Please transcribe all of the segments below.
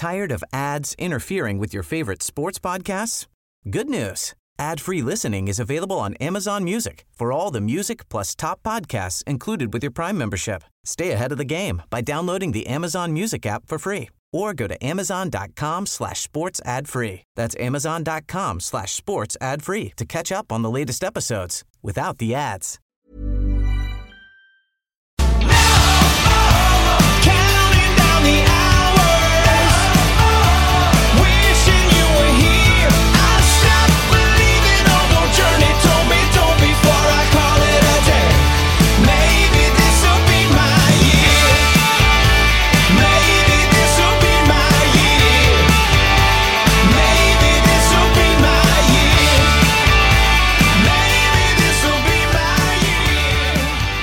Tired of ads interfering with your favorite sports podcasts? Good news. Ad-free listening is available on Amazon Music for all the music plus top podcasts included with your Prime membership. Stay ahead of the game by downloading the Amazon Music app for free or go to amazon.com/sports ad free. That's amazon.com/sports ad free to catch up on the latest episodes without the ads. Counting down the hours, wishing you were here. I stopped believing on your journey. Told me don't before I call it a day. Maybe this'll be my year. Maybe this'll be my year. Maybe this'll be my year. Maybe this'll be my year.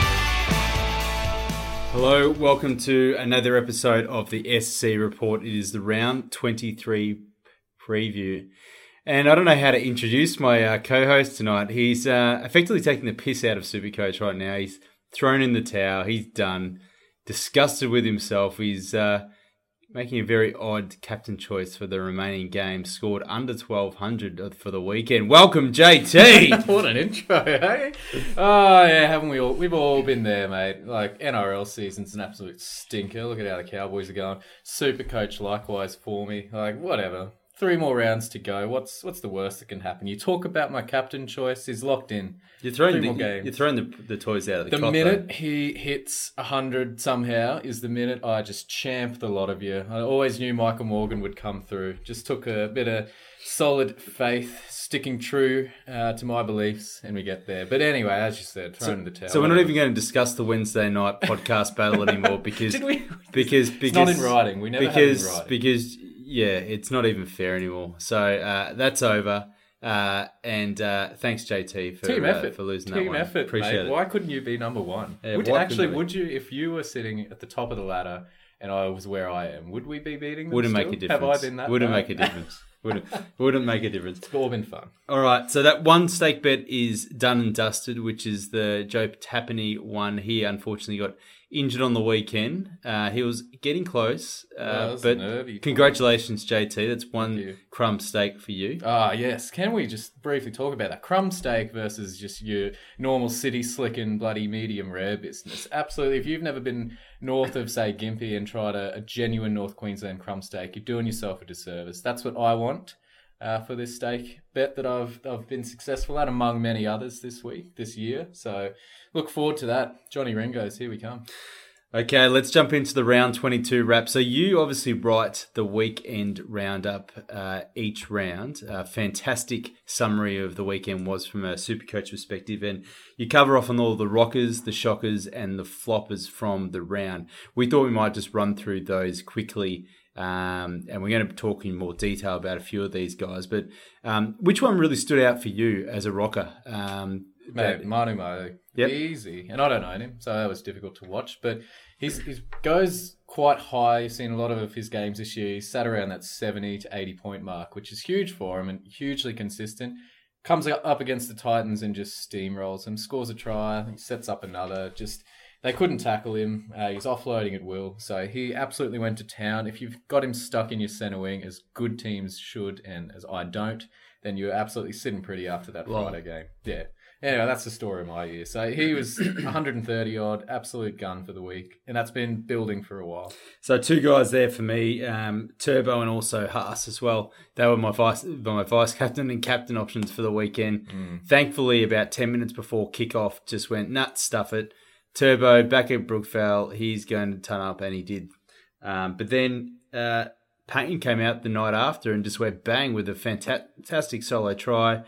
Hello, welcome to another episode of the SC Report. It is the round 23 preview. And I don't know how to introduce my co-host tonight. He's effectively taking the piss out of Supercoach right now. He's thrown in the towel. He's done. Disgusted with himself. He's making a very odd captain choice for the remaining games. Scored under 1,200 for the weekend. Welcome, JT. What an intro, hey? Oh, yeah, haven't we all? We've all been there, mate. Like, NRL season's an absolute stinker. Look at how the Cowboys are going. Supercoach likewise for me. Like, whatever. 3 more rounds to go. What's the worst that can happen? You talk about my captain choice. He's locked in. You're throwing 3 more games. You're throwing the toys out of the The cot, minute though. he hits 100 somehow is the minute I just champ the lot of you. I always knew Michael Morgan would come through. Just took a bit of solid faith, sticking true to my beliefs, and we get there. But anyway, as you said, thrown in the towel. So we're not even going to discuss the Wednesday night podcast battle anymore because Did we? because It's not in writing. We never have it in writing. because yeah, it's not even fair anymore. So that's over. And thanks, JT, for Team effort. for losing that Team one. effort, Appreciate mate. it. Why couldn't you be number one? Yeah, would why couldn't we? would you, if you were sitting at the top of the ladder and I was where I am, would we be beating them Wouldn't still? make a difference. Have I been that Wouldn't bad? make a difference. Wouldn't make a difference. It's all been fun. All right, so that one stake bet is done and dusted, which is the Joe Tapani one. He unfortunately got injured on the weekend. He was getting close, that was but nervy. congratulations, JT. That's one you. crumb steak for you. Ah, yes. Can we just briefly talk about that? Crumb steak versus just your normal city slicking bloody medium rare business. Absolutely. If you've never been north of, say, Gympie and tried a genuine North Queensland crumb steak, you're doing yourself a disservice. That's what I want for this steak bet that I've been successful at, among many others this year. So look forward to that. Johnny Ringo's, here we come. Okay, let's jump into the round 22 wrap. So you obviously write the weekend roundup each round. Fantastic summary of the weekend was from a Supercoach perspective, and you cover off on all the rockers, the shockers, and the floppers from the round. We thought we might just run through those quickly, and we're going to talk in more detail about a few of these guys. But which one really stood out for you as a rocker? Mate, Manu Mo, Yep. easy. And I don't own him, so that was difficult to watch. But he goes quite high. You've seen a lot of his games this year. He's sat around that 70 to 80 point mark, which is huge for him and hugely consistent. Comes up against the Titans and just steamrolls them. Scores a try, he sets up another. Just they couldn't tackle him. He's offloading at will. So he absolutely went to town. If you've got him stuck in your centre wing, as good teams should, and as I don't, then you're absolutely sitting pretty after that Friday game. Yeah. Anyway, that's the story of my year. So he was 130 odd, absolute gun for the week, and that's been building for a while. So 2 guys there for me, Turbo and also Haas as well. They were my vice captain and captain options for the weekend. Thankfully, about 10 minutes before kickoff, just went nuts, stuff it. Turbo back at Brookvale, he's going to turn up, and he did. But then Payne came out the night after and just went bang with a fantastic solo try.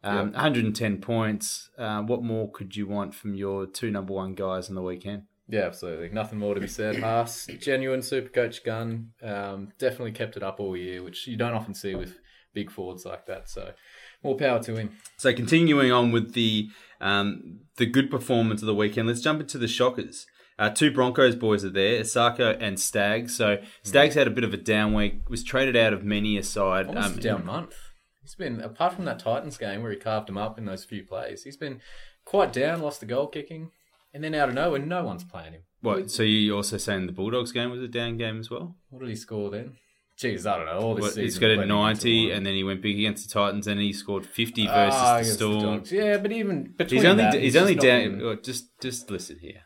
110 points. What more could you want from your 2 number 1 guys on the weekend? Yeah, absolutely. Nothing more to be said. Haas, genuine Supercoach gun. Definitely kept it up all year, which you don't often see with big forwards like that. So more power to him. So continuing on with the good performance of the weekend, let's jump into the shockers. 2 Broncos boys are there, Asako and Staggs. So Staggs had a bit of a down week, was traded out of many a side. Almost a down month. He's been, apart from that Titans game where he carved him up in those few plays, he's been quite down, lost the goal kicking, and then out of nowhere, no one's playing him. What? So you also saying the Bulldogs game was a down game as well? What did he score then? geez, I don't know. All this season, he's got a blending 90, into one. and then he went big against the Titans, and he scored 50 versus the Against Storm. Dogs. Yeah, but even between He's only that, he's just only not down. been- Oh, just listen here.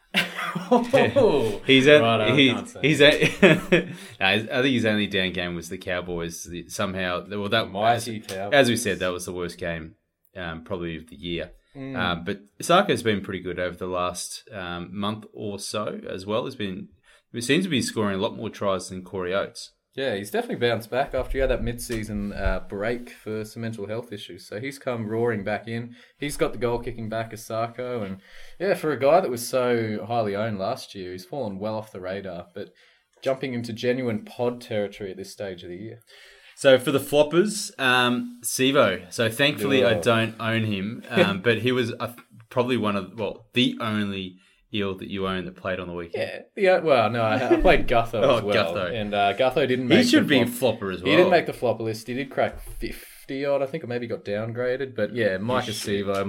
Oh. He's at Righto, I can't say. he's at. No, I think his only down game was the Cowboys. Somehow, well, that Mighty Cowboys. as we said, that was the worst game probably of the year. But Sarko's been pretty good over the last month or so as well. He seems to be scoring a lot more tries than Corey Oates. Yeah, he's definitely bounced back after he had that mid-season break for some mental health issues. So he's come roaring back in. He's got the goal-kicking back as Sarko. And yeah, for a guy that was so highly owned last year, he's fallen well off the radar. But jumping into genuine pod territory at this stage of the year. So for the floppers, Sivo. So thankfully I don't own him, but he was probably the only Eel that you own that played on the weekend. Yeah. Well, no, I played Gutho as well. Gutho. And Gutho didn't make He should the be a flop. flopper as well. He didn't make the flopper list. He did crack 50 odd, I think, or maybe got downgraded. But yeah, Micah Sivo,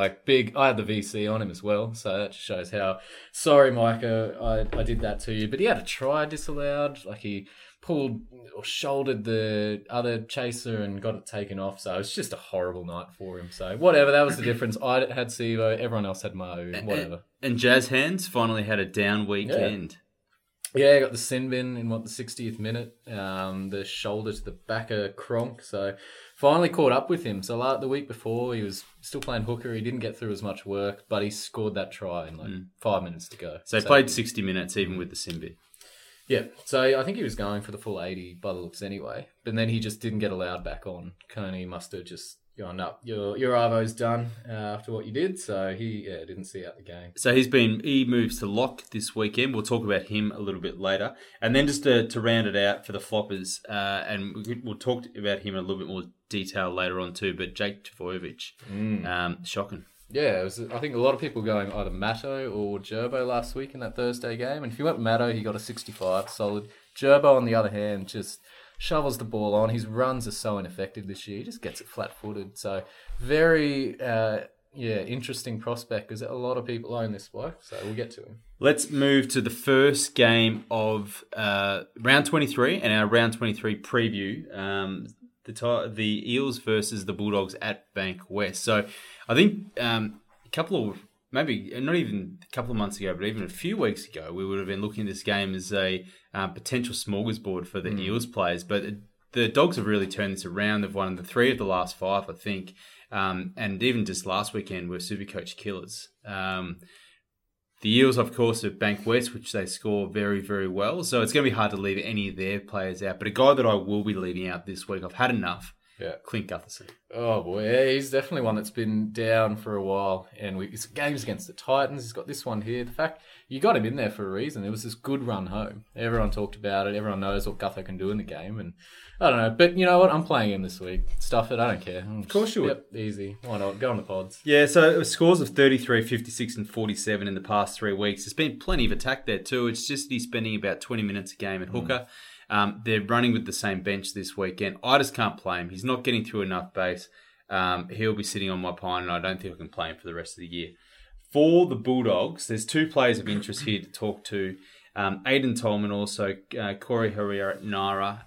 I had the VC on him as well. So that just shows how sorry, Micah, I did that to you. But he had a try disallowed. Like he pulled or shouldered the other chaser and got it taken off. So it was just a horrible night for him. So whatever, that was the difference. I had Sivo, everyone else had Mo, whatever. And Jazz Hands finally had a down weekend. Yeah, got the sin bin in the 60th minute, the shoulder to the back of Kronk. So finally caught up with him. So the week before, he was still playing hooker. He didn't get through as much work, but he scored that try in 5 minutes to go. So he played 60 minutes even with the Simbi. Yeah, so I think he was going for the full 80 by the looks anyway. But then he just didn't get allowed back on. Coney must have just gone, no, your Arvo's done after what you did. So he didn't see out the game. So he moves to lock this weekend. We'll talk about him a little bit later. And then just to round it out for the floppers, and we'll talk about him in a little bit more detail later on too, but Jake Tvojevic, shocking. Yeah, it was, I think a lot of people going either Matto or Gerbo last week in that Thursday game. And if you went Matto, he got a 65, solid. Gerbo, on the other hand, just shovels the ball on. His runs are so ineffective this year. He just gets it flat-footed. So very, interesting prospect because a lot of people own this bloke. So we'll get to him. Let's move to the first game of round 23 and our round 23 preview. The Eels versus the Bulldogs at Bank West. So I think a couple of, maybe not even a couple of months ago, but even a few weeks ago, we would have been looking at this game as a potential smorgasbord for the Eels players. But the Dogs have really turned this around. They've won the 3 of the last 5, I think. And even just last weekend were Supercoach killers. The Eels, of course, at Bank West, which they score very, very well. So it's going to be hard to leave any of their players out. But a guy that I will be leaving out this week, I've had enough, Clint Gutherson. Oh, boy. Yeah, he's definitely one that's been down for a while. And his games against the Titans, he's got this one here. The fact you got him in there for a reason. It was this good run home. Everyone talked about it. Everyone knows what Gutho can do in the game. And I don't know. But you know what? I'm playing him this week. Stuff it. I don't care. Of course you would. Yep, easy. Why not? Go on the pods. Yeah, so it was scores of 33, 56 and 47 in the past 3 weeks. There's been plenty of attack there too. It's just he's spending about 20 minutes a game at hooker. They're running with the same bench this weekend. I just can't play him. He's not getting through enough base. He'll be sitting on my pine, and I don't think I can play him for the rest of the year. For the Bulldogs, there's 2 players of interest here to talk to. Aidan Tolman, also Corey Harinara.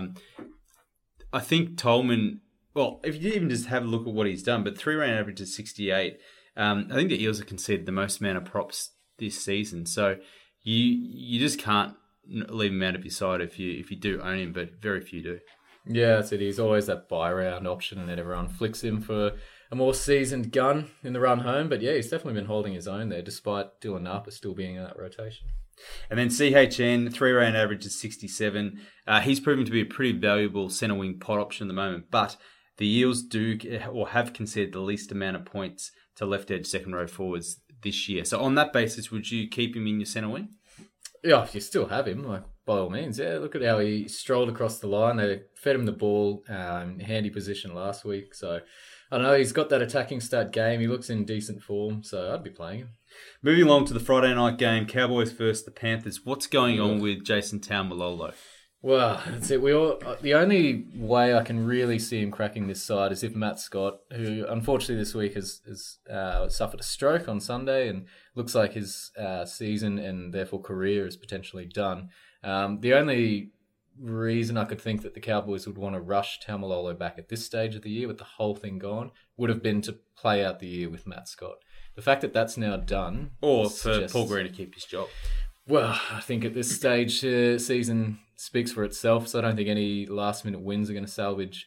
I think Tolman, well, if you even just have a look at what he's done, but 3-round average is 68. I think the Eels have conceded the most amount of props this season. So you just can't leave him out of your side if you do own him, but very few do. Yeah, that's it. He's always that buy round option, and then everyone flicks him for a more seasoned gun in the run home. But yeah, he's definitely been holding his own there, despite Dylan Napa still being in that rotation. And then CHN, 3-round average is 67. He's proven to be a pretty valuable centre wing pot option at the moment, but the Eels do or have conceded the least amount of points to left edge second row forwards this year. So on that basis, would you keep him in your centre wing? Yeah, if you still have him, like by all means. Yeah, look at how he strolled across the line. They fed him the ball, handy position last week. So I don't know, he's got that attacking stat game. He looks in decent form, so I'd be playing him. Moving along to the Friday night game, Cowboys versus the Panthers. What's going on with Jason Taumalolo? Well, that's it. The only way I can really see him cracking this side is if Matt Scott, who unfortunately this week has suffered a stroke on Sunday and looks like his season and therefore career is potentially done. The only reason I could think that the Cowboys would want to rush Taumalolo back at this stage of the year with the whole thing gone would have been to play out the year with Matt Scott. The fact that that's now done... Or for Paul Green to keep his job. Well, I think at this stage, season speaks for itself, so I don't think any last-minute wins are going to salvage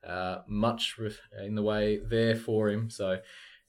much in the way there for him. So,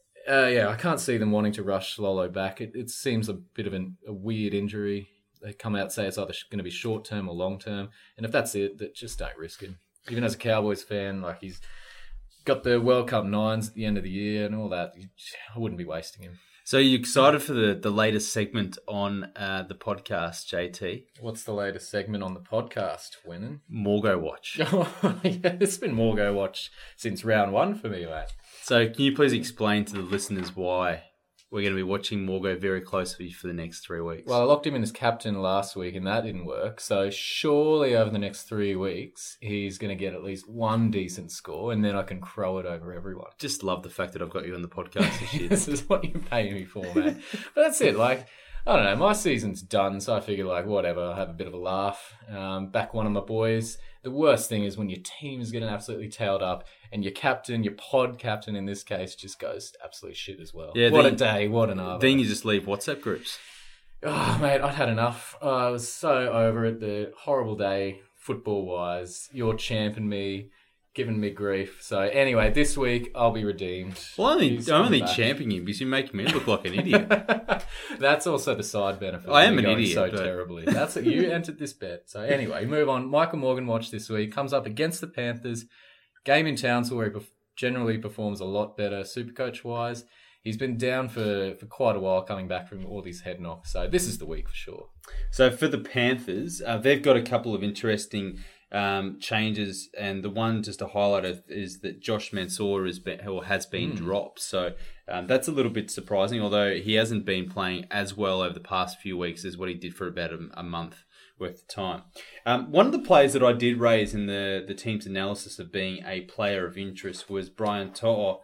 I can't see them wanting to rush Lolo back. It seems a bit of a weird injury. They come out and say it's either going to be short-term or long-term, and if that's it, that just don't risk it. Even as a Cowboys fan, like he's got the World Cup 9s at the end of the year and all that, I wouldn't be wasting him. So you're excited for the latest segment on the podcast, JT? What's the latest segment on the podcast, Winnan? Morgo Watch. It's been Morgo Watch since round 1 for me, mate. So can you please explain to the listeners why we're going to be watching Morgo very closely for the next 3 weeks? Well, I locked him in as captain last week and that didn't work. So surely over the next 3 weeks, he's going to get at least one decent score and then I can crow it over everyone. Just love the fact that I've got you on the podcast this year. This is what you're paying me for, man. But that's it. Like, I don't know. My season's done, so I figured, like, whatever. I'll have a bit of a laugh. Back one of my boys. The worst thing is when your team is getting absolutely tailed up and your captain, your pod captain in this case, just goes to absolute shit as well. Yeah, a day. What an hour. Then you just leave WhatsApp groups. Oh, mate, I'd had enough. I was so over it. The horrible day, football-wise. You're champing me, giving me grief. So anyway, this week I'll be redeemed. Well, I'm only champing you because you're making me look like an idiot. That's also the side benefit. I am an idiot. So terribly. That's it. You entered this bet. So anyway, move on. Michael Morgan watch this week. Comes up against the Panthers. Game in Townsville where he generally performs a lot better Supercoach-wise. He's been down for quite a while coming back from all these head knocks. So this is the week for sure. So for the Panthers, they've got a couple of interesting changes, and the one just to highlight is that Josh Mansour has been dropped. So that's a little bit surprising, although he hasn't been playing as well over the past few weeks as what he did for about a month worth of time. One of the players that I did raise in the team's analysis of being a player of interest was Brian To'o.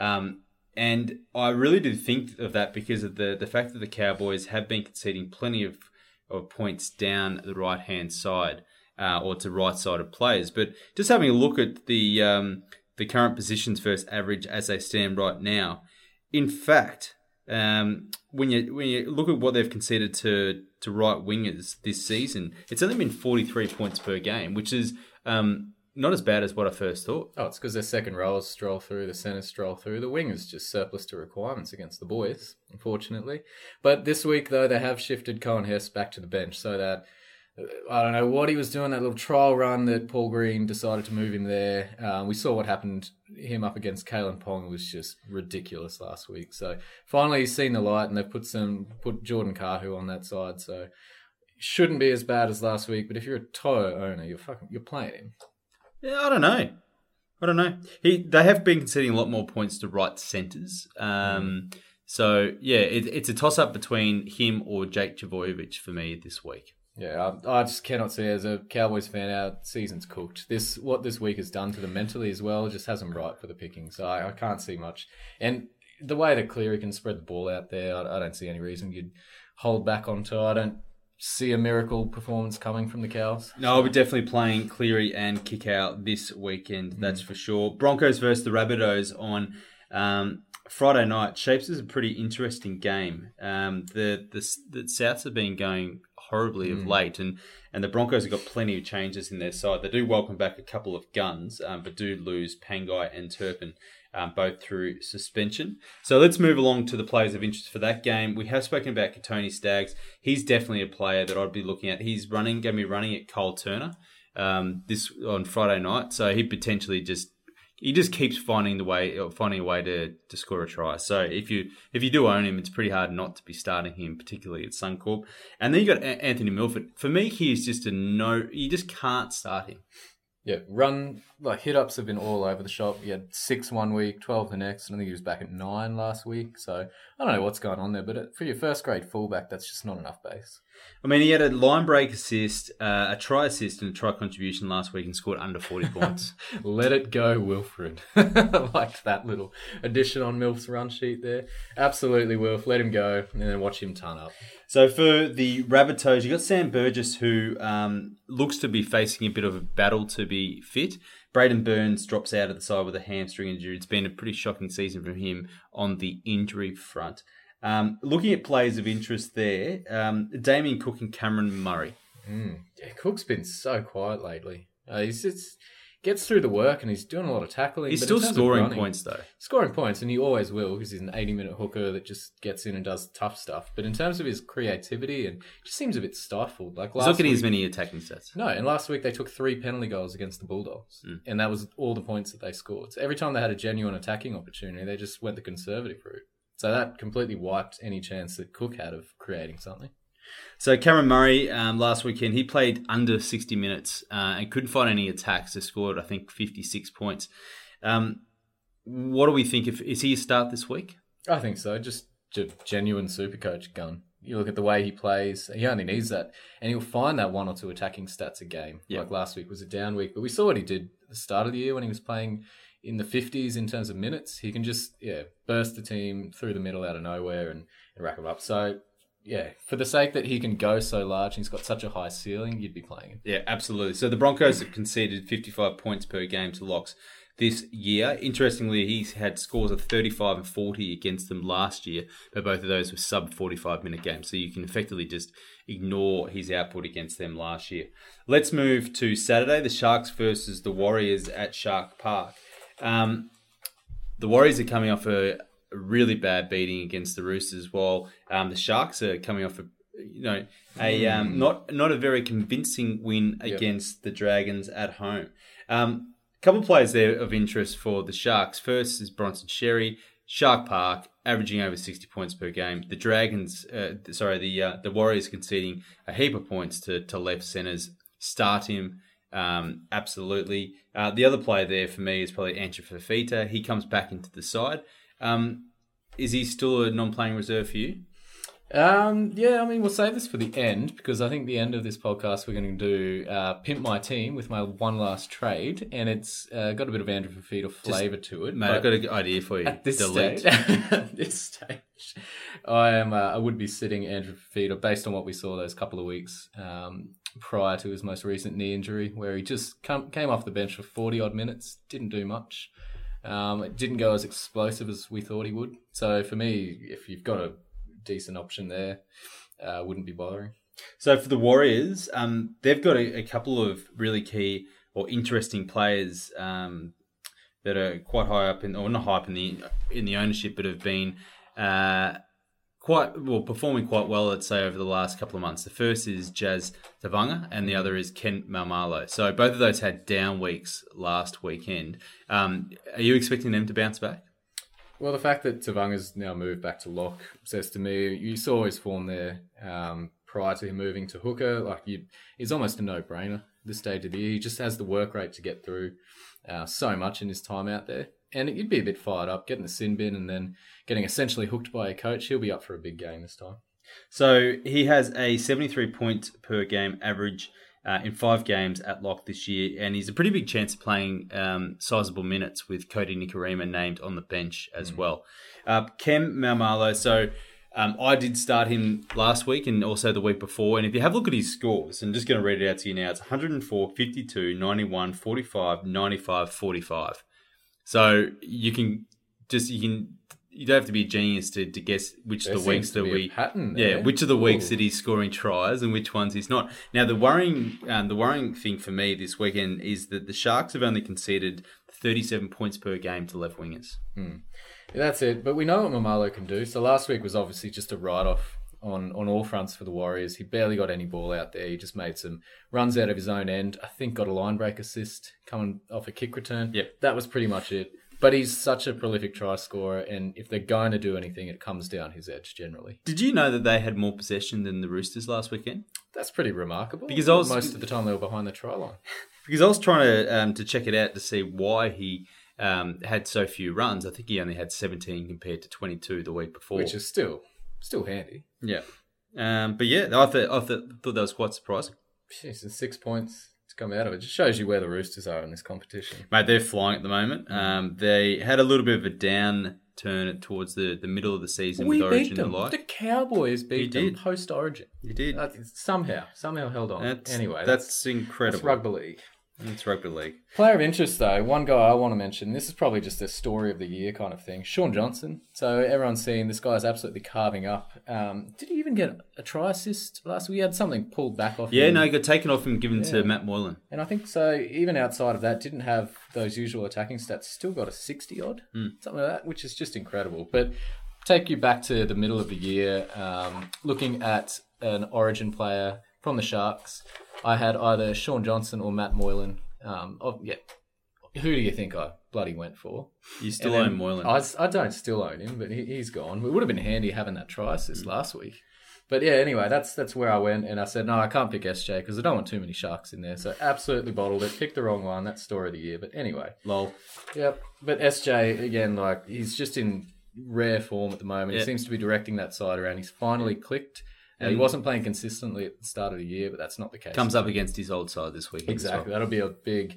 And I really do think of that because of the fact that the Cowboys have been conceding plenty of points down the right-hand side or to right-sided players. But just having a look at the current positions versus average as they stand right now, in fact, when you look at what they've conceded to right wingers this season, it's only been 43 points per game, which is not as bad as what I first thought. Oh, it's because their second rowers stroll through, the centers stroll through. The wingers just surplus to requirements against the boys, unfortunately. But this week, though, they have shifted Cohen Hess back to the bench so that I don't know what he was doing, that little trial run that Paul Green decided to move him there. We saw what happened, him up against Kalen Pong was just ridiculous last week. So finally he's seen the light and they've put Jordan Kahu on that side. So it shouldn't be as bad as last week, but if you're a To'o owner, you're playing him. Yeah, I don't know. They have been conceding a lot more points to right centres. So yeah, it's a toss-up between him or Jake Trbojevic for me this week. Yeah, I just cannot see as a Cowboys fan, our season's cooked. What this week has done to them mentally as well just has them right for the picking. So I can't see much. And the way that Cleary can spread the ball out there, I don't see any reason you'd hold back on to. I don't see a miracle performance coming from the Cows. No, I'll be definitely playing Cleary and Kick-Out this weekend, that's for sure. Broncos versus the Rabbitohs on Friday night shapes as a pretty interesting game. The Souths have been going horribly of late, and the Broncos have got plenty of changes in their side. They do welcome back a couple of guns, but do lose Pangai and Turpin, both through suspension. So let's move along to the players of interest for that game. We have spoken about Tony Staggs. He's definitely a player that I'd be looking at. He's going to be running at Cole Turner this on Friday night, so he potentially just keeps finding a way to score a try. So if you do own him, it's pretty hard not to be starting him, particularly at Suncorp. And then you got Anthony Milford. For me, he is just a no. You just can't start him. Yeah, hit-ups have been all over the shop. He had 6 1 week, 12 the next, and I think he was back at 9 last week. So I don't know what's going on there, but for your first-grade fullback, that's just not enough base. I mean, he had a line break assist, a try assist, and a try contribution last week and scored under 40 points. Let it go, Wilfred. I liked that little addition on Milf's run sheet there. Absolutely, Wilf. Let him go and then watch him ton up. So for the Rabbitohs, you got Sam Burgess, who looks to be facing a bit of a battle to be fit. Braden Burns drops out of the side with a hamstring injury. It's been a pretty shocking season from him on the injury front. Looking at players of interest there, Damien Cook and Cameron Murray. Yeah, Cook's been so quiet lately. He's just gets through the work and he's doing a lot of tackling. He's but still in terms of scoring running, points, though. Scoring points, and he always will because he's an 80-minute hooker that just gets in and does tough stuff. But in terms of his creativity, and just seems a bit stifled. Like He's not getting as many attacking stats. No, and last week they took 3 penalty goals against the Bulldogs, and that was all the points that they scored. So every time they had a genuine attacking opportunity, they just went the conservative route. So that completely wiped any chance that Cook had of creating something. So Cameron Murray, last weekend, he played under 60 minutes and couldn't find any attacks. They scored, I think, 56 points. What do we think? Is he a start this week? I think so. Just a genuine super coach gun. You look at the way he plays, he only needs that. And he'll find that 1 or 2 attacking stats a game. Yep. Like last week was a down week. But we saw what he did at the start of the year when he was playing in the 50s in terms of minutes. He can just burst the team through the middle out of nowhere and rack them up. So, yeah, for the sake that he can go so large and he's got such a high ceiling, you'd be playing him. Yeah, absolutely. So the Broncos have conceded 55 points per game to Locks this year. Interestingly, he's had scores of 35 and 40 against them last year, but both of those were sub 45-minute games. So you can effectively just ignore his output against them last year. Let's move to Saturday, the Sharks versus the Warriors at Shark Park. The Warriors are coming off a really bad beating against the Roosters, while the Sharks are coming off not a very convincing win against the Dragons at home. Couple of players there of interest for the Sharks. First is Bronson Xerri, Shark Park, averaging over 60 points per game. The Dragons, the Warriors conceding a heap of points to left centres. Start him. Absolutely. The other player there for me is probably Andrew Fafita. He comes back into the side. Is he still a non-playing reserve for you? We'll save this for the end because I think the end of this podcast we're going to do Pimp My Team with my one last trade, and it's got a bit of Andrew Fafita flavour to it. Mate, I've got an idea for you. At this stage, I would be sitting Andrew Fafita based on what we saw those couple of weeks prior to his most recent knee injury, where he just came off the bench for 40-odd minutes, didn't do much. It didn't go as explosive as we thought he would. So for me, if you've got a decent option there, wouldn't be bothering. So for the Warriors, they've got a couple of really key or interesting players that are quite high up not high up in the ownership, but have been performing quite well, let's say, over the last couple of months. The first is Jazz Tavanga and the other is Ken Maumalo. So both of those had down weeks last weekend. Are you expecting them to bounce back? Well, the fact that Tavanga's now moved back to lock says to me, you saw his form there prior to him moving to hooker. It's almost a no-brainer at this stage of the year. He just has the work rate to get through so much in his time out there. And you'd be a bit fired up, getting the sin bin and then getting essentially hooked by a coach. He'll be up for a big game this time. So he has a 73 point per game average in 5 games at lock this year, and he's a pretty big chance of playing sizable minutes with Cody Nikorima named on the bench as well. Ken Maumalo, so I did start him last week and also the week before, and if you have a look at his scores, I'm just going to read it out to you now. It's 104, 52, 91, 45, 95, 45. So you don't have to be a genius to guess which of the weeks that which of the weeks that he's scoring tries and which ones he's not. Now the worrying thing for me this weekend is that the Sharks have only conceded 37 points per game to left wingers. Yeah, that's it. But we know what Maumalo can do. So last week was obviously just a write-off on all fronts for the Warriors. He barely got any ball out there. He just made some runs out of his own end. I think got a line break assist coming off a kick return. Yep. That was pretty much it. But he's such a prolific try scorer, and if they're going to do anything, it comes down his edge generally. Did you know that they had more possession than the Roosters last weekend? That's pretty remarkable. Because most of the time they were behind the try line. Because I was trying to check it out to see why he had so few runs. I think he only had 17 compared to 22 the week before, which is still handy. Yeah. But yeah, I thought that was quite surprising. Jeez, and 6 points to come out of it. Just shows you where the Roosters are in this competition. Mate, they're flying at the moment. They had a little bit of a down turn it towards the middle of the season We with beat Origin them. and the like. The Cowboys beat them did. post-Origin. You did. Somehow held on. Anyway, that's incredible. That's rugby league. It's rugby league. Player of interest, though, one guy I want to mention, this is probably just a story of the year kind of thing, Sean Johnson. So everyone's seen this guy's absolutely carving up. Did he even get a try assist last week? He had something pulled back off him. No, he got taken off and given to Matt Moylan. And I think so, even outside of that, didn't have those usual attacking stats, still got a 60-odd, something like that, which is just incredible. But take you back to the middle of the year, looking at an Origin player from the Sharks. I had either Sean Johnson or Matt Moylan. Who do you think I bloody went for? You still own Moylan. I don't still own him, but he's gone. It would have been handy having that try assist last week. But yeah, anyway, that's where I went, and I said, no, I can't pick SJ because I don't want too many Sharks in there. So absolutely bottled it. Picked the wrong one. That's story of the year. But anyway. Lol. Yep. But SJ, again, like he's just in rare form at the moment. He seems to be directing that side around. He's finally clicked. He wasn't playing consistently at the start of the year, but that's not the case. Comes up against his old side this week. Exactly. That'll be a big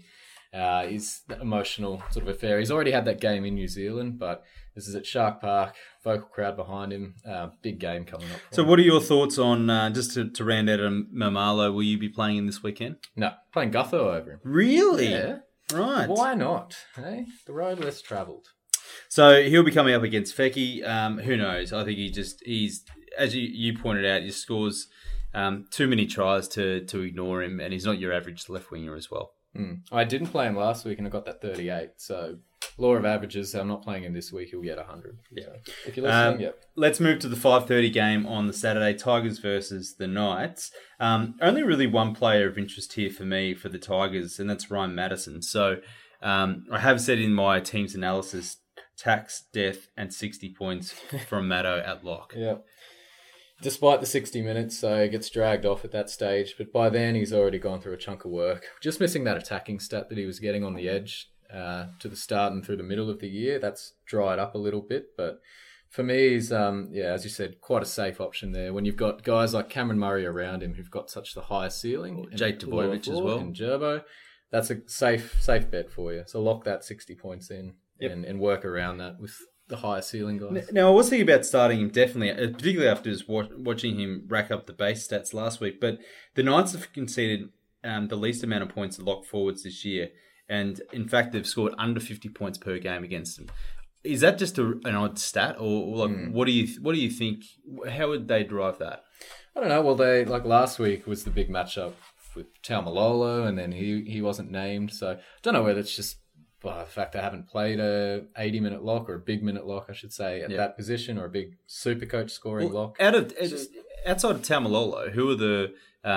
emotional sort of affair. He's already had that game in New Zealand, but this is at Shark Park, vocal crowd behind him. Big game coming up. So what are your thoughts on, just to round out Mamalo, will you be playing him this weekend? No, playing Gutho over him. Really? Yeah. Right. Why not? Hey? The road less travelled. So he'll be coming up against Fecky. Who knows? I think he's as you pointed out, he scores too many tries to ignore him, and he's not your average left winger as well. I didn't play him last week, and I got that 38. So law of averages, I'm not playing him this week. He'll get 100. Yeah. So if you're listening, yep. Let's move to the 5:30 game on the Saturday, Tigers versus the Knights. Only really one player of interest here for me for the Tigers, and that's Ryan Madison. So I have said in my team's analysis, tax, death, and 60 points from Maddo at lock. Yeah. Despite the 60 minutes, so he gets dragged off at that stage. But by then, he's already gone through a chunk of work. Just missing that attacking stat that he was getting on the edge to the start and through the middle of the year. That's dried up a little bit. But for me, he's, as you said, quite a safe option there. When you've got guys like Cameron Murray around him who've got such the high ceiling. Jake Dvojevic as well. And Gerbo. That's a safe bet for you. So lock that 60 points in and work around that with the higher ceiling guys. Now, I was thinking about starting him definitely, particularly after just watching him rack up the base stats last week. But the Knights have conceded the least amount of points to lock forwards this year. And in fact, they've scored under 50 points per game against them. Is that just an odd stat? Or like, what do you think? How would they derive that? I don't know. Well, they like last week was the big matchup with Taumalolo, and then he wasn't named. So I don't know whether it's just the fact they haven't played a 80-minute lock or a big minute lock, I should say, at that position, or a big super coach scoring lock. Outside of Taumalolo, who are the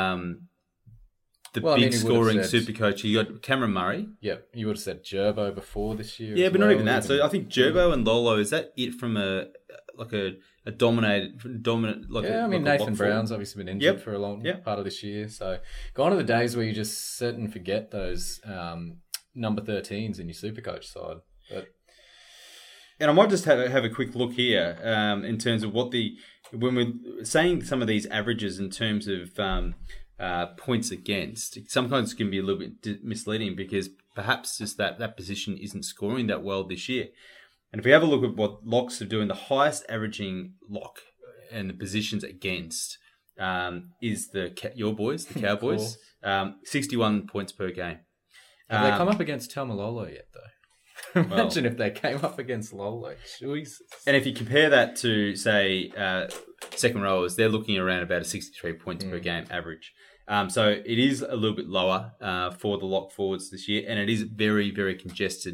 big scoring super coach? You got Cameron Murray. Yeah, you would have said Gerbo before this year. Yeah, but not even that. So I think Gerbo and Lolo, is that it from a dominant? Nathan Brown's obviously been injured for a long part of this year. So gone are the days where you just sit and forget those number 13s in your Supercoach side. And I might just have a quick look here in terms of when we're saying some of these averages in terms of points against, sometimes it can be a little bit misleading because perhaps just that position isn't scoring that well this year. And if we have a look at what locks are doing, the highest averaging lock and the positions against is your boys, the Cowboys, 61 points per game. Have they come up against Taumalolo yet, though? Imagine if they came up against Lolo. Jesus. And if you compare that to, say, second rowers, they're looking around about a 63 points per game average. So it is a little bit lower for the lock forwards this year, and it is very, very congested.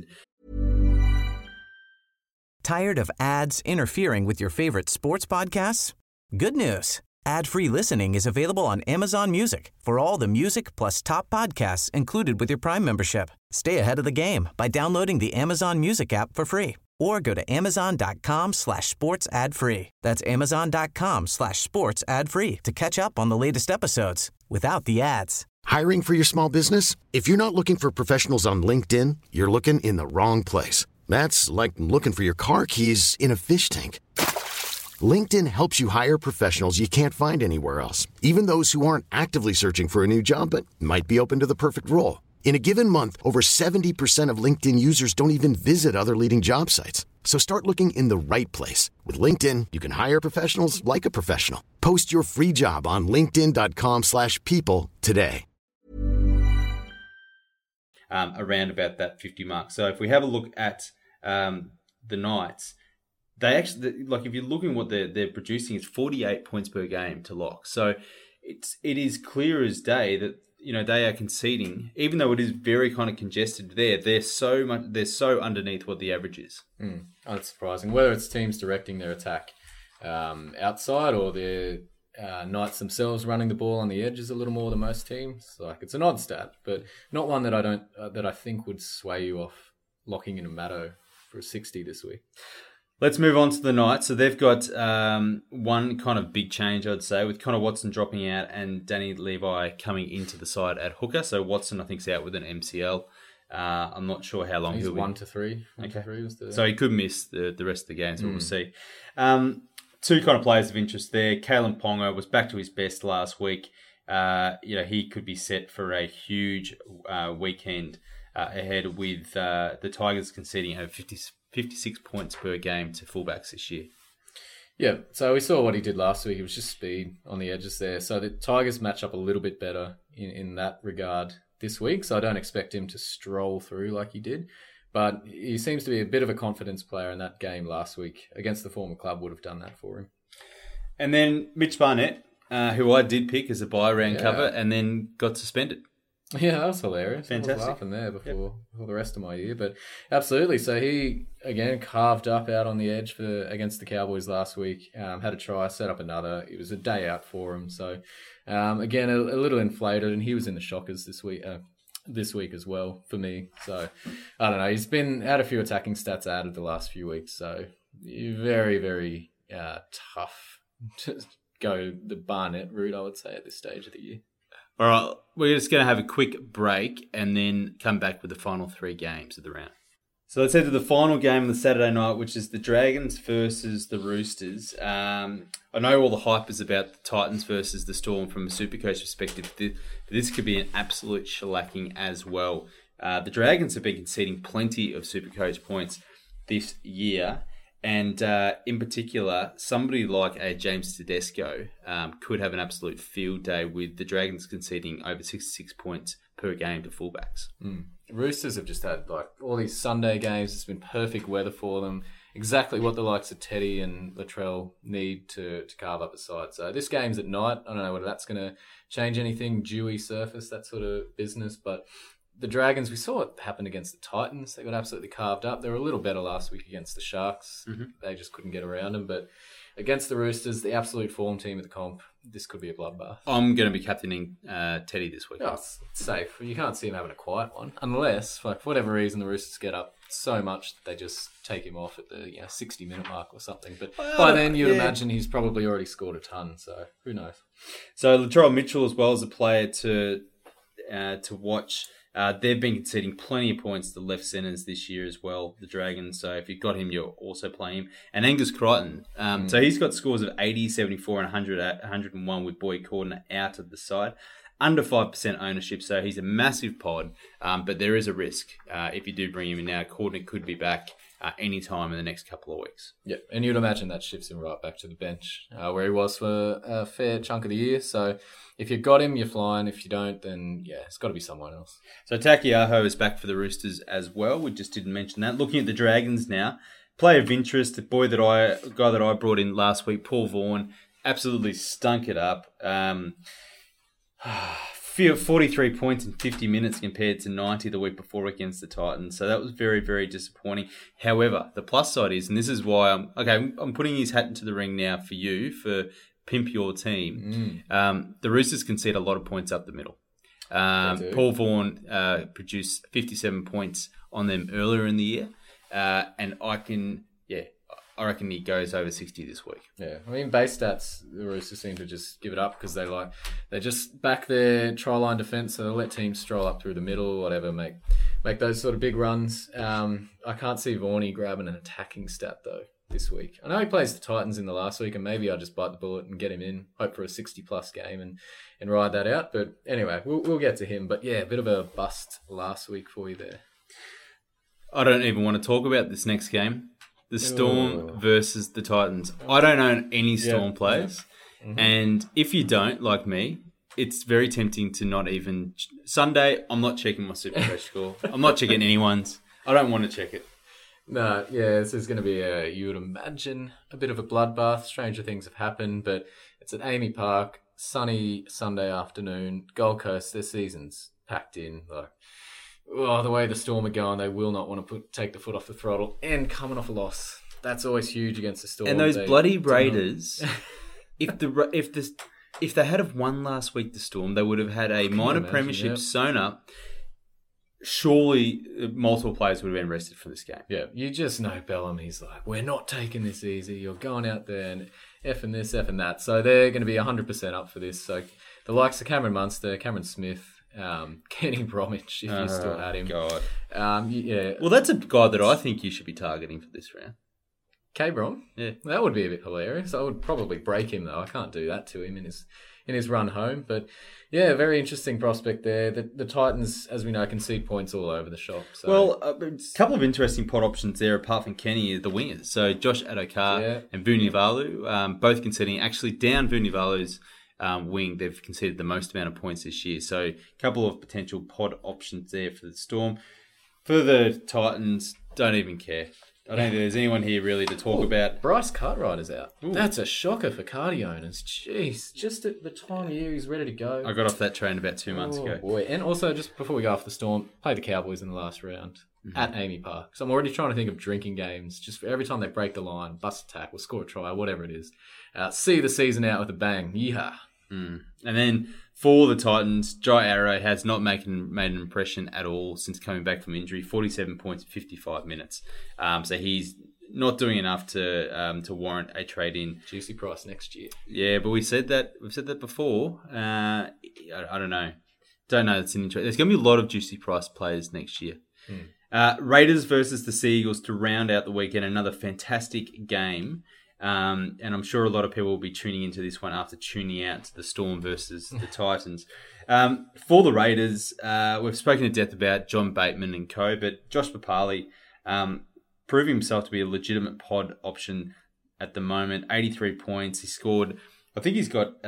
Tired of ads interfering with your favorite sports podcasts? Good news. Ad-free listening is available on Amazon Music for all the music plus top podcasts included with your Prime membership. Stay ahead of the game by downloading the Amazon Music app for free or go to amazon.com/sports ad free. That's amazon.com/sports ad free to catch up on the latest episodes without the ads. Hiring for your small business? If you're not looking for professionals on LinkedIn, you're looking in the wrong place. That's like looking for your car keys in a fish tank. LinkedIn helps you hire professionals you can't find anywhere else, even those who aren't actively searching for a new job but might be open to the perfect role. In a given month, over 70% of LinkedIn users don't even visit other leading job sites. So start looking in the right place. With LinkedIn, you can hire professionals like a professional. Post your free job on linkedin.com/people today. Around about that 50 mark. So if we have a look at the Knights, they actually, like, if you're looking what they're producing, it's 48 points per game to lock. So it is clear as day that, you know, they are conceding, even though it is very kind of congested there. They're so underneath what the average is. That's surprising. Whether it's teams directing their attack outside or the Knights themselves running the ball on the edges a little more than most teams, like, it's an odd stat, but not one that I think would sway you off locking in a Matto for a 60 this week. Let's move on to the Knights. So they've got one kind of big change, I'd say, with Connor Watson dropping out and Danny Levi coming into the side at hooker. So Watson, I think, is out with an MCL. I'm not sure how long He's he'll be. 1 to 3. Okay. 3 was the... So he could miss the rest of the game, so we'll see. Two kind of players of interest there. Kalen Ponga was back to his best last week. He could be set for a huge weekend ahead with the Tigers conceding over 56 points per game to fullbacks this year. Yeah, so we saw what he did last week. It was just speed on the edges there. So the Tigers match up a little bit better in that regard this week. So I don't expect him to stroll through like he did. But he seems to be a bit of a confidence player, in that game last week against the former club would have done that for him. And then Mitch Barnett, who I did pick as a buy round cover and then got suspended. Yeah, that was hilarious. Fantastic. I was laughing there before the rest of my year. But absolutely. So he, again, carved up out on the edge against the Cowboys last week. Had a try, set up another. It was a day out for him. So, again, a little inflated. And he was in the shockers this week as well for me. So, I don't know. He's had a few attacking stats added the last few weeks. So, very, very tough to go the Barnett route, I would say, at this stage of the year. All right, we're just going to have a quick break and then come back with the final three games of the round. So let's head to the final game of the Saturday night, which is the Dragons versus the Roosters. I know all the hype is about the Titans versus the Storm from a Supercoach perspective. This could be an absolute shellacking as well. The Dragons have been conceding plenty of Supercoach points this year. And in particular, somebody like a James Tedesco could have an absolute field day with the Dragons conceding over 66 points per game to fullbacks. Roosters have just had all these Sunday games. It's been perfect weather for them. Exactly what the likes of Teddy and Latrell need to carve up a side. So this game's at night. I don't know whether that's going to change anything. Dewy surface, that sort of business. But the Dragons, we saw it happen against the Titans. They got absolutely carved up. They were a little better last week against the Sharks. Mm-hmm. They just couldn't get around them. But against the Roosters, the absolute form team of the comp, this could be a bloodbath. I'm going to be captaining Teddy this week. Oh, it's safe. You can't see him having a quiet one. Unless, for whatever reason, the Roosters get up so much that they just take him off at the 60-minute mark or something. But by then, you'd imagine he's probably already scored a ton. So who knows? So Latrell Mitchell as well as a player to watch. They've been conceding plenty of points to left centres this year as well, the Dragons. So if you've got him, you'll also play him. And Angus Crichton. So he's got scores of 80, 74 and 100, 101 with Boyd Cordner out of the side. Under 5% ownership, so he's a massive pod. But there is a risk. If you do bring him in now, Cordner could be back any time in the next couple of weeks. Yeah, and you'd imagine that shifts him right back to the bench where he was for a fair chunk of the year. So if you've got him, you're flying. If you don't, then it's got to be someone else. So Takiaho is back for the Roosters as well. We just didn't mention that. Looking at the Dragons now, player of interest, the guy that I brought in last week, Paul Vaughan, absolutely stunk it up. 43 points in 50 minutes compared to 90 the week before against the Titans. So that was very, very disappointing. However, the plus side is, and this is why I'm putting his hat into the ring now for you, for pimp your team. The Roosters concede a lot of points up the middle. Paul Vaughan produced 57 points on them earlier in the year. And I reckon he goes over 60 this week. Yeah, I mean, base stats, the Roosters seem to just give it up because they just back their try line defence, so they'll let teams stroll up through the middle, whatever, make those sort of big runs. I can't see Vaughnie grabbing an attacking stat, though, this week. I know he plays the Titans in the last week, and maybe I'll just bite the bullet and get him in, hope for a 60-plus game and ride that out. But anyway, we'll get to him. But yeah, a bit of a bust last week for you there. I don't even want to talk about this next game. The Storm versus the Titans. I don't own any Storm players. Mm-hmm. And if you don't, like me, it's very tempting to not even... Sunday, I'm not checking my Supercoach score. I'm not checking anyone's. I don't want to check it. No, this is going to be, you would imagine, a bit of a bloodbath. Stranger things have happened, but it's at Amy Park, sunny Sunday afternoon. Gold Coast, their season's packed in. The way the Storm are going, they will not want to take the foot off the throttle. And coming off a loss, that's always huge against the Storm. And those bloody Raiders, if they had have won last week, the Storm, they would have had a minor premiership sewn up. Surely multiple players would have been rested for this game. Yeah, you just know Bellamy's like, we're not taking this easy. You're going out there and effing this, effing that. So they're going to be 100% up for this. So the likes of Cameron Munster, Cameron Smith, Kenny Bromwich, if you still had him. God. Yeah. Well, that's a guy that I think you should be targeting for this round. K-Brom? Yeah. That would be a bit hilarious. I would probably break him, though. I can't do that to him in his run home. But, yeah, very interesting prospect there. The Titans, as we know, concede points all over the shop. So. Well, a couple of interesting pot options there, apart from Kenny, are the wingers. So Josh Adokar and Vunivalu, both conceding. Actually, down Vunivalu's wing, they've conceded the most amount of points this year. So a couple of potential pot options there for the Storm. For the Titans, don't even care. I don't think there's anyone here really to talk about. Bryce Cartwright is out. Ooh. That's a shocker for Cardi owners. Jeez, just at the time of year he's ready to go. I got off that train about 2 months ago. Boy. And also, just before we go off the Storm, play the Cowboys in the last round at Amy Park. So I'm already trying to think of drinking games. Just for every time they break the line, bust a tackle, score a try, whatever it is. See the season out with a bang. Yeehaw. And then for the Titans, Jai Arrow has not made an impression at all since coming back from injury. 47 points, 55 minutes. So he's not doing enough to warrant a trade in. Juicy price next year. Yeah, but we've said that before. I don't know. Don't know. It's an interest. There's going to be a lot of juicy price players next year. Raiders versus the Sea Eagles to round out the weekend. Another fantastic game. And I'm sure a lot of people will be tuning into this one after tuning out to the Storm versus the Titans. For the Raiders, we've spoken to death about John Bateman and co, but Josh Papali proving himself to be a legitimate pod option at the moment. 83 points. He scored, I think he's got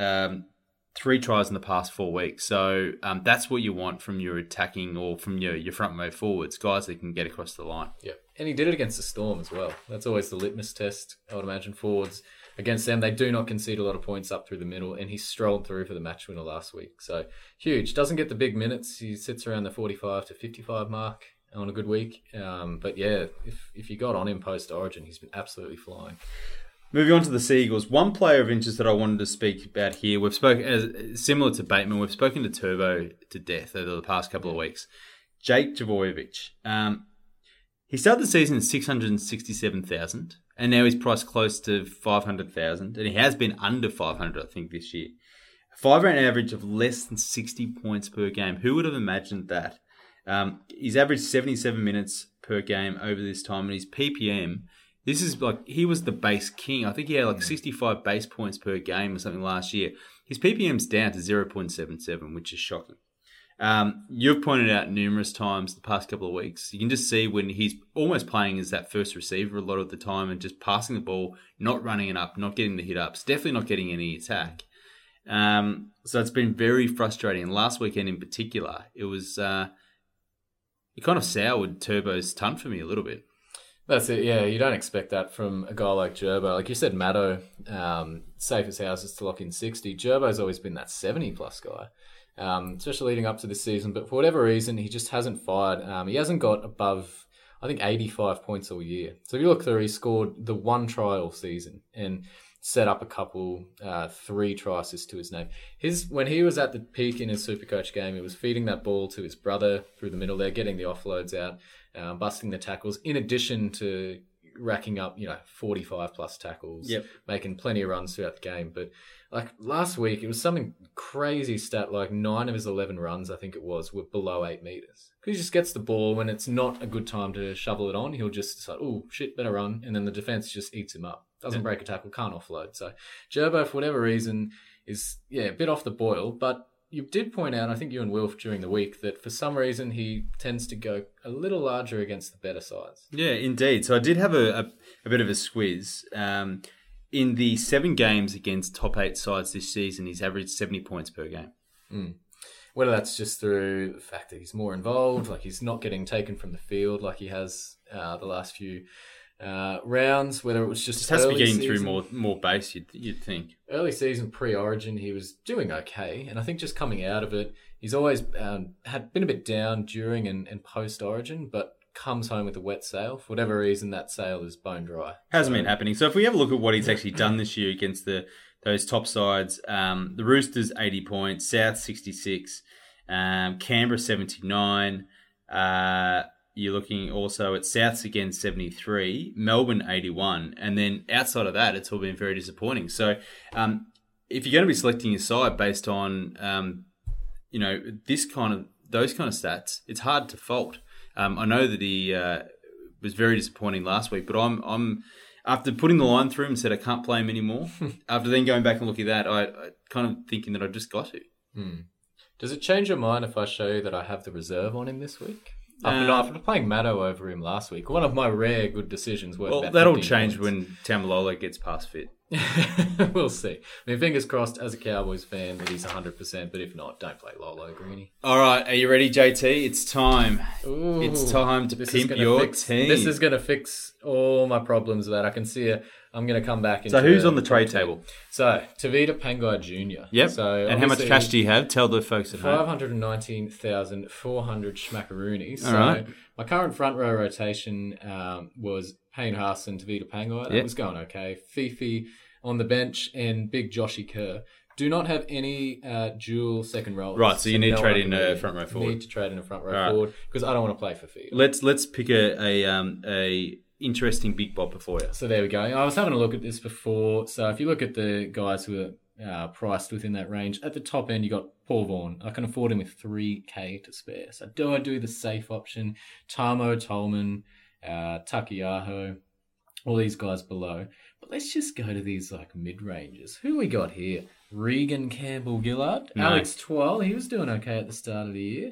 3 tries in the past 4 weeks. So that's what you want from your attacking or from your front row forwards, guys that can get across the line. Yeah. And he did it against the Storm as well. That's always the litmus test, I would imagine, forwards. Against them, they do not concede a lot of points up through the middle, and he strolled through for the match winner last week. So, huge. Doesn't get the big minutes. He sits around the 45 to 55 mark on a good week. But, yeah, if you got on him post-Origin, he's been absolutely flying. Moving on to the Sea Eagles, one player of interest that I wanted to speak about here. We've spoken, similar to Bateman, we've spoken to Turbo to death over the past couple of weeks. Jake Javojevic. He started the season at 667,000, and now he's priced close to 500,000, and he has been under 500, I think, this year. 5-round average of less than 60 points per game. Who would have imagined that? He's averaged 77 minutes per game over this time, and his PPM, this is like, he was the base king. I think he had like 65 base points per game or something last year. His PPM's down to 0.77, which is shocking. You've pointed out numerous times the past couple of weeks. You can just see when he's almost playing as that first receiver a lot of the time and just passing the ball, not running it up, not getting the hit ups, definitely not getting any attack. So it's been very frustrating. And last weekend in particular, it was it kind of soured Turbo's ton for me a little bit. That's it, yeah. You don't expect that from a guy like Gerbo. Like you said, Maddo, safe as houses to lock in 60. Gerbo's always been that 70-plus guy. Especially leading up to this season. But for whatever reason, he just hasn't fired. He hasn't got above, I think, 85 points all year. So if you look through, he scored the 1 try all season and set up a couple, 3 try assists to his name. When he was at the peak in his Supercoach game, he was feeding that ball to his brother through the middle there, getting the offloads out, busting the tackles, in addition to racking up, 45-plus tackles, making plenty of runs throughout the game. But like last week, it was something crazy stat, like 9 of his 11 runs, I think it was, were below 8 meters. Because he just gets the ball when it's not a good time to shovel it on. He'll just decide, oh, shit, better run. And then the defense just eats him up. Doesn't break a tackle, can't offload. So Gerbo, for whatever reason, is, a bit off the boil. But you did point out, I think you and Wilf during the week, that for some reason he tends to go a little larger against the better sides. Yeah, indeed. So I did have a bit of a squiz. In the 7 games against top 8 sides this season, he's averaged 70 points per game. Whether that's just through the fact that he's more involved, like he's not getting taken from the field like he has the last few rounds, whether it was just has to be getting season, through more base, you'd think. Early season pre-Origin, he was doing okay, and I think just coming out of it, he's always had been a bit down during and post-Origin, but comes home with a wet sail. For whatever reason, that sail is bone dry. Hasn't been happening. So if we have a look at what he's actually done this year against those top sides, the Roosters 80 points, South 66, Canberra 79. You're looking also at Souths again 73, Melbourne 81, and then outside of that, it's all been very disappointing. So if you're going to be selecting your side based on those kind of stats, it's hard to fault. I know that he was very disappointing last week, but I'm after putting the line through him and said I can't play him anymore. After then going back and looking at that, I kind of thinking that I just got to. Does it change your mind if I show you that I have the reserve on him this week? After playing Maddo over him last week, one of my rare good decisions. Well, that'll change when Tamalolo gets past fit. We'll see. I mean, fingers crossed as a Cowboys fan that he's 100%, but if not, don't play Lolo, Greenie. All right, are you ready, JT? It's time. Ooh, it's time to pimp your team. This is going to fix all my problems that I can see. I'm going to come back into. So who's on the trade table? So, Tavita Pangai Jr. Yep. So and how much cash do you have? Tell the folks at home. 519,400 schmackaroonies. So right. My current front row rotation was Payne Haas and Tavita Pangai. That was going okay. Fifi on the bench and big Joshy Kerr. Do not have any dual second rollers. Right, so you need to trade in a front row forward. Need to trade in a front row forward because I don't want to play for Fifi. Let's pick a interesting big bopper for you. So there we go. I was having a look at this before. So if you look at the guys who are priced within that range, at the top end you got Paul Vaughan. I can afford him with $3,000 to spare. So do I do the safe option? Tamo, Tolman, Takiaho, all these guys below. But let's just go to these like mid-ranges. Who we got here? Regan Campbell-Gillard. No. Alex Twal, he was doing okay at the start of the year.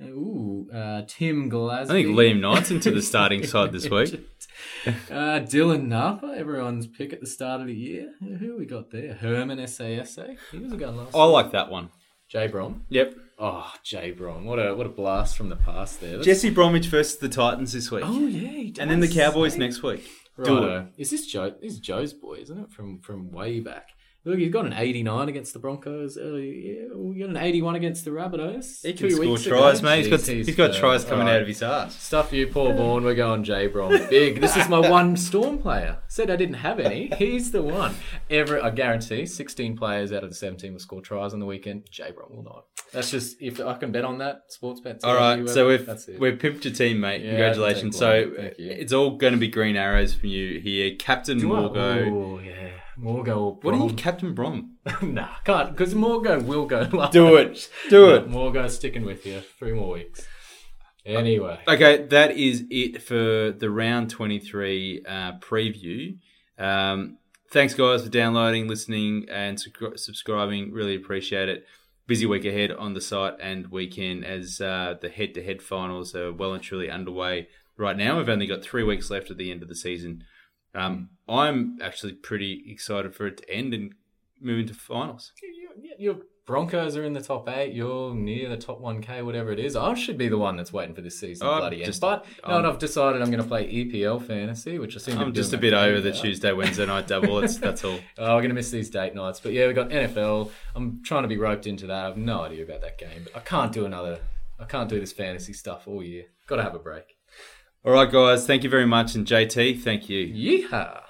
Tim Glasby. I think Liam Knight's into the starting side this week. Dylan Napa, everyone's pick at the start of the year. Who we got there? Herman Sasa. He was a gun last I like that one. Jay Brom. Yep. Oh, Jay Brom. What a blast from the past there. Jesse Bromwich versus the Titans this week. Oh, yeah, he does. And then the Cowboys next week. Right. Is this Joe? This is Joe's boy, isn't it? From way back. Look, he's got an 89 against the Broncos earlier. Yeah, we got an 81 against the Rabbitohs. He can score tries, mate. He's got tries coming out of his ass. Stuff you, Paul Vaughan. We're going Jay Brom. Big. This is my one Storm player. Said I didn't have any. He's the one. I guarantee 16 players out of the 17 will score tries on the weekend. Jay Brom will not. That's just, if I can bet on that, sports bets. All right, so we've pimped your team, mate. Yeah, congratulations. So it's all going to be green arrows from you here. Captain Morgo. Oh, yeah. Morgo. What are you, Captain Brom? Nah, can't, because Morgo will go live. Do it. Morgo's sticking with you 3 more weeks. Anyway. Okay, that is it for the round 23 preview. Thanks, guys, for downloading, listening, and subscribing. Really appreciate it. Busy week ahead on the site and weekend as the head-to-head finals are well and truly underway right now. We've only got 3 weeks left at the end of the season. I'm actually pretty excited for it to end and move into finals. Your Broncos are in the top 8. You're near the top 1K, whatever it is. I should be the one that's waiting for this season bloody end. But I've decided I'm going to play EPL fantasy, which I seem to be just a bit over the Tuesday, Wednesday night double. That's all. I'm going to miss these date nights. But yeah, we've got NFL. I'm trying to be roped into that. I have no idea about that game. But I can't do this fantasy stuff all year. Got to have a break. All right, guys. Thank you very much. And JT, thank you. Yeehaw.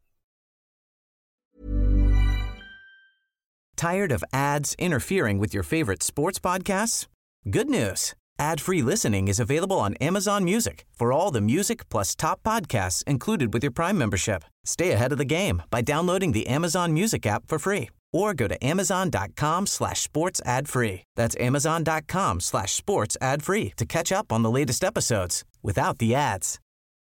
Tired of ads interfering with your favorite sports podcasts? Good news. Ad-free listening is available on Amazon Music for all the music plus top podcasts included with your Prime membership. Stay ahead of the game by downloading the Amazon Music app for free or go to amazon.com/sports ad free. That's amazon.com/sports ad free to catch up on the latest episodes without the ads.